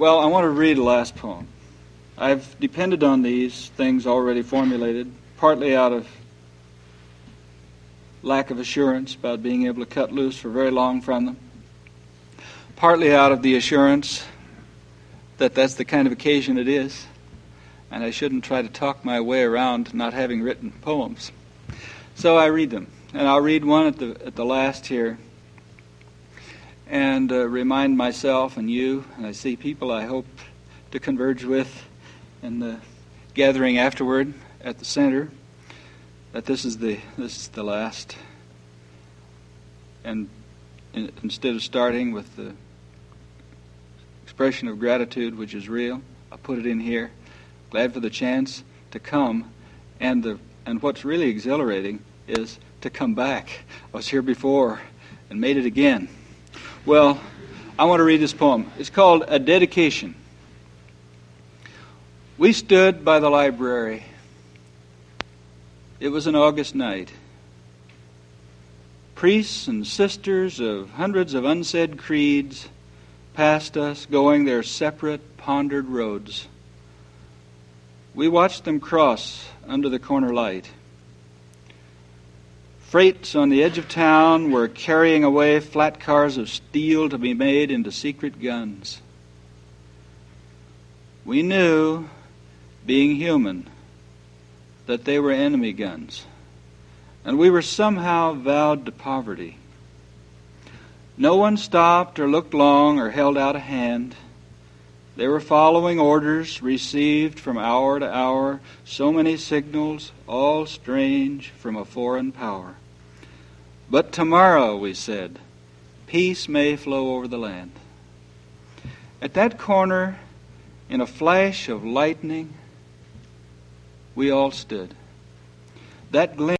Well, I want to read the last poem. I've depended on these things already formulated, partly out of lack of assurance about being able to cut loose for very long from them, partly out of the assurance that that's the kind of occasion it is, and I shouldn't try to talk my way around not having written poems. So I read them, and I'll read one at the last here, and remind myself and you, and I see people I hope to converge with in the gathering afterward at the center, that this is the last. And instead of starting with the expression of gratitude, which is real, I'll put it in here. Glad for the chance to come, and what's really exhilarating is to come back. I was here before and made it again. Well, I want to read this poem. It's called A Dedication. We stood by the library. It was an August night. Priests and sisters of hundreds of unsaid creeds passed us, going their separate, pondered roads. We watched them cross under the corner light. Freights on the edge of town were carrying away flat cars of steel to be made into secret guns. We knew, being human, that they were enemy guns, and we were somehow vowed to poverty. No one stopped or looked long or held out a hand. They were following orders received from hour to hour, so many signals, all strange from a foreign power. But tomorrow, we said, peace may flow over the land. At that corner, in a flash of lightning, we all stood. That gleam